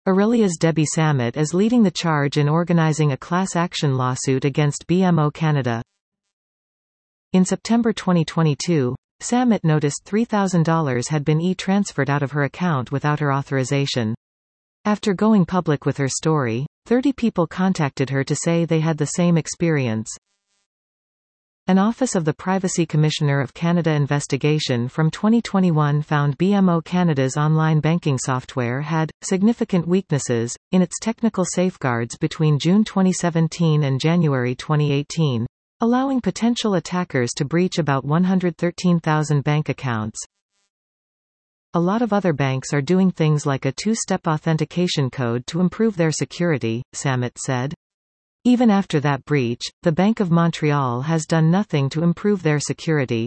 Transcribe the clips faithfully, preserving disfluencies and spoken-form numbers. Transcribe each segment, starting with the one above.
Aurelia's Debbie Sammet is leading the charge in organizing a class action lawsuit against B M O Canada. In September twenty twenty-two, Sammet noticed three thousand dollars had been e-transferred out of her account without her authorization. After going public with her story, thirty people contacted her to say they had the same experience. An Office of the Privacy Commissioner of Canada investigation from twenty twenty-one found B M O Canada's online banking software had significant weaknesses in its technical safeguards between June twenty seventeen and January twenty eighteen, allowing potential attackers to breach about one hundred thirteen thousand bank accounts. A lot of other banks are doing things like a two-step authentication code to improve their security, Sammet said. Even after that breach, the Bank of Montreal has done nothing to improve their security.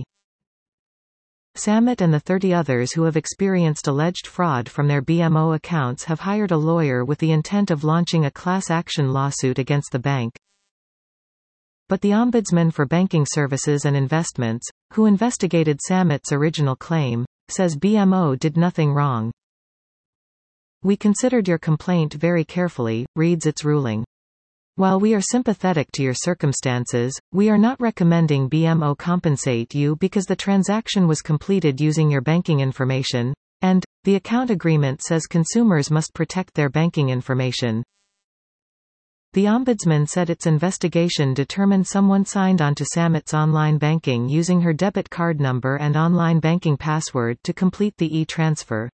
Sammet and the thirty others who have experienced alleged fraud from their B M O accounts have hired a lawyer with the intent of launching a class action lawsuit against the bank. But the Ombudsman for Banking Services and Investments, who investigated Sammet's original claim, says B M O did nothing wrong. "We considered your complaint very carefully," reads its ruling. "While we are sympathetic to your circumstances, we are not recommending B M O compensate you because the transaction was completed using your banking information, and the account agreement says consumers must protect their banking information." The Ombudsman said its investigation determined someone signed onto Sammet's online banking using her debit card number and online banking password to complete the e-transfer.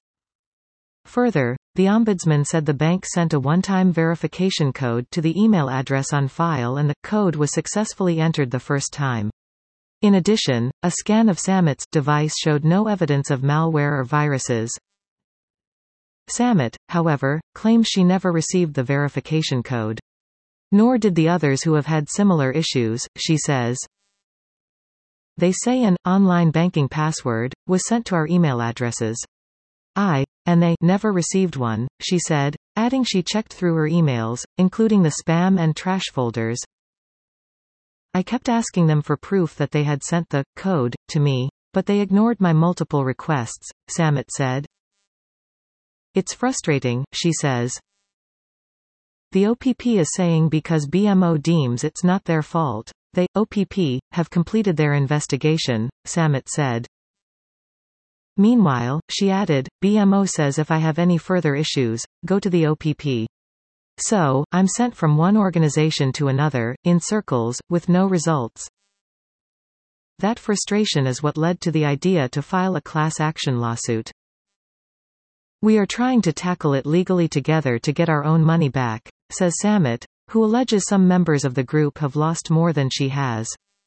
Further, the Ombudsman said the bank sent a one-time verification code to the email address on file and the code was successfully entered the first time. In addition, a scan of Sammet's device showed no evidence of malware or viruses. Sammet, however, claims she never received the verification code. Nor did the others who have had similar issues, she says. "They say an online banking password was sent to our email addresses. I, and they, never received one," she said, adding she checked through her emails, including the spam and trash folders. "I kept asking them for proof that they had sent the code to me, but they ignored my multiple requests," Sammet said. "It's frustrating," she says. The O P P is saying because B M O deems it's not their fault, they, O P P, have completed their investigation, Sammet said. Meanwhile, she added, B M O says if I have any further issues, go to the O P P. So, I'm sent from one organization to another, in circles, with no results. That frustration is what led to the idea to file a class action lawsuit. "We are trying to tackle it legally together to get our own money back," says Sammet, who alleges some members of the group have lost more than she has.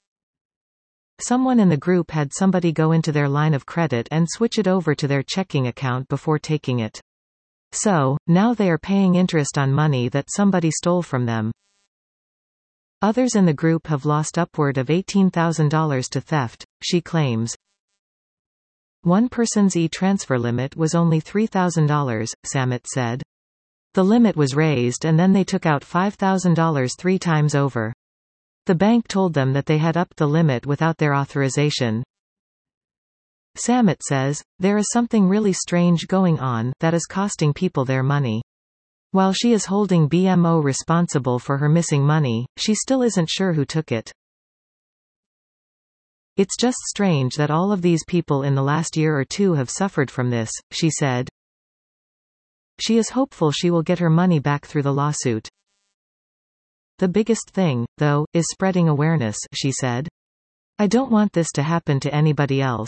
Someone in the group had somebody go into their line of credit and switch it over to their checking account before taking it. So, now they are paying interest on money that somebody stole from them. Others in the group have lost upward of eighteen thousand dollars to theft, she claims. One person's e-transfer limit was only three thousand dollars, Sammet said. The limit was raised and then they took out five thousand dollars three times over. The bank told them that they had upped the limit without their authorization. Sammet says, there is something really strange going on that is costing people their money. While she is holding B M O responsible for her missing money, she still isn't sure who took it. It's just strange that all of these people in the last year or two have suffered from this, she said. She is hopeful she will get her money back through the lawsuit. The biggest thing, though, is spreading awareness, she said. I don't want this to happen to anybody else.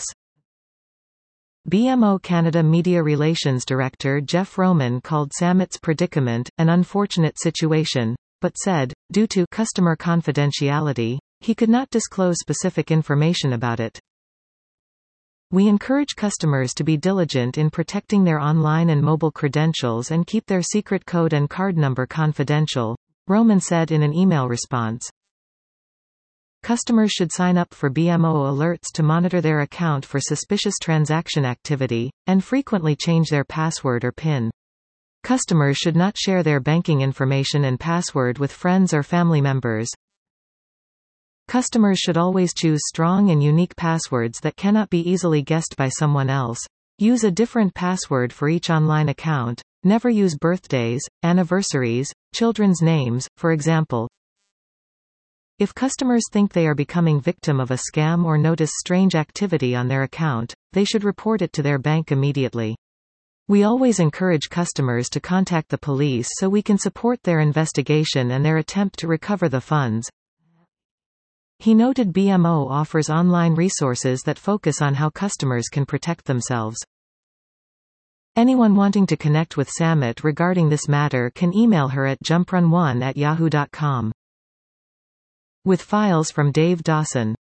B M O Canada Media Relations Director Jeff Roman called Sammet's predicament an unfortunate situation, but said, due to customer confidentiality, he could not disclose specific information about it. We encourage customers to be diligent in protecting their online and mobile credentials and keep their secret code and card number confidential, Roman said in an email response. Customers should sign up for B M O alerts to monitor their account for suspicious transaction activity, and frequently change their password or PIN. Customers should not share their banking information and password with friends or family members. Customers should always choose strong and unique passwords that cannot be easily guessed by someone else. Use a different password for each online account, Never use birthdays, anniversaries, children's names, for example. If customers think they are becoming victim of a scam or notice strange activity on their account, they should report it to their bank immediately. We always encourage customers to contact the police so we can support their investigation and their attempt to recover the funds. He noted B M O offers online resources that focus on how customers can protect themselves. Anyone wanting to connect with Samit regarding this matter can email her at jumprun one at yahoo dot com. With files from Dave Dawson.